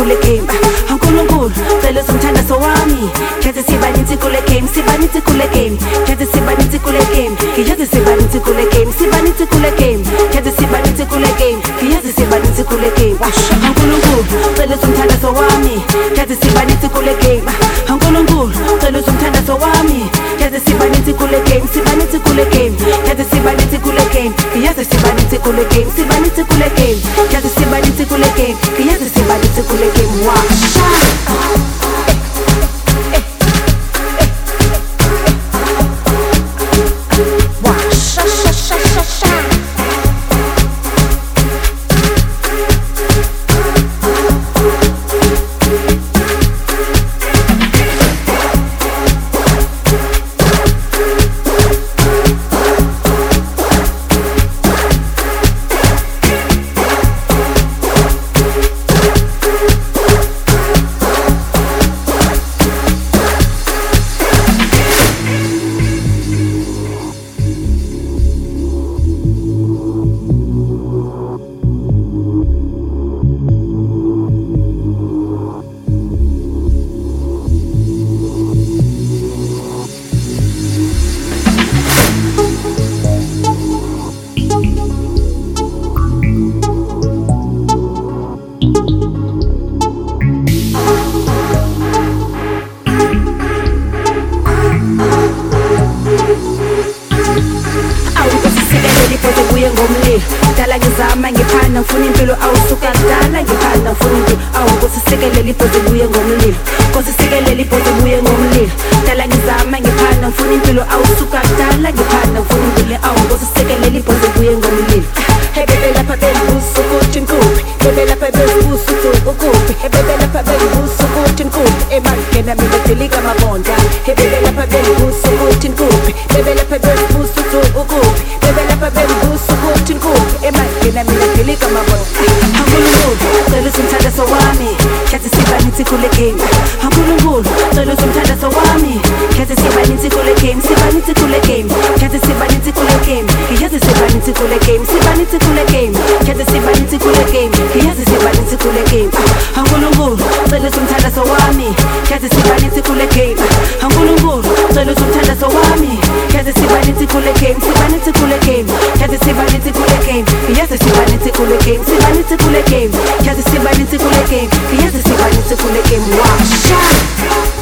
kule game. Unkulunkulu cela uzomthandazo wami, khethe sibanitsi kule game, sibanitsi kule game, khethe sibanitsi kule game, ngiyazi sibanitsi kule game, sibanitsi kule game, khethe sibanitsi kule game, ngiyazi sibanitsi kule game. Unkulunkulu cela uzomthandazo wami, khethe sibanitsi kule game. Unkulunkulu cela uzomthandazo wami, khethe sibanitsi kule game, sibanitsi kule game, khethe sibanitsi kule game, ngiyazi sibanitsi kule game, sibanitsi kule game, khethe sibanitsi kule game, ngiyazi sibanitsi kule game. Dala ngizama ngiphana ngifuna impilo awusuka kudala ngiphana ngifuna impilo awukusisikelele ibhozi buye ngomlilo kusisikelele ibhozi buye ngomlilo dala ngizama ngiphana ngifuna impilo awusuka kudala ngiphana ngifuna impilo awukusisikelele ibhozi buye ngomlilo hebebe lapha bebuso kuthi nkuphi bebe lapha bebuso ukuphi hebebe lapha bebuso kuthi nkuphi emakena mina delika mabonda hebebe lapha bebuso kuthi nkuphi bebe lapha bebuso ukuphi bebe lapha bebuso kuthi nkuphi emakena mina delika mabonda Unkulunkulu cela uzomthandazo wami khethe sibanitsi kule game Unkulunkulu cela uzomthandazo wami khethe sibanitsi kule game sibanitsi kule game khethe sibanitsi kule game ngiyazi sibanitsi kule game sibanitsi kule game khethe sibanitsi kule game ngiyazi sibanitsi kule game Unkulunkulu cela uzomthandazo wami khethe sibanitsi kule game Unkulunkulu cela uzomthandazo wami khethe sibanitsi kule game sibanitsi kule game khethe sibanitsi kule game ngiyazi sibanitsi kule game sibanitsi kule game khethe sibanitsi kule game ngiyazi sibanitsi kule game.